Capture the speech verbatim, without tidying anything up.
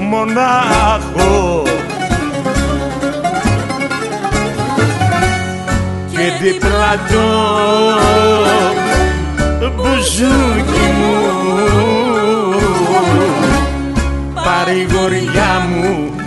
μονάχο και δίπλα το μπουζούκι μου, παρηγοριά μου